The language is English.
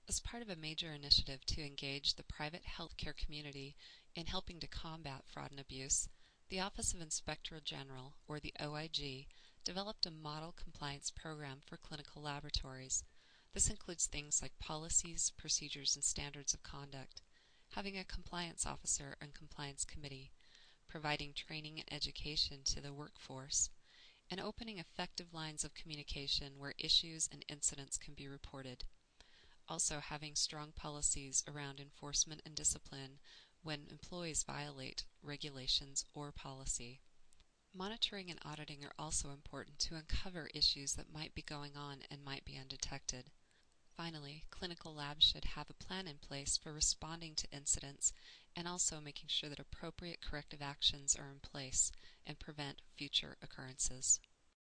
As part of a major initiative to engage the private healthcare community in helping to combat fraud and abuse, the Office of Inspector General, or the OIG, developed a model compliance program for clinical laboratories. This includes things like policies, procedures, and standards of conduct, having a compliance officer and compliance committee, providing training and education to the workforce, and opening effective lines of communication where issues and incidents can be reported. Also having strong policies around enforcement and discipline when employees violate regulations or policy. Monitoring and auditing are also important to uncover issues that might be going on and might be undetected. Finally, clinical labs should have a plan in place for responding to incidents and also making sure that appropriate corrective actions are in place and prevent future occurrences.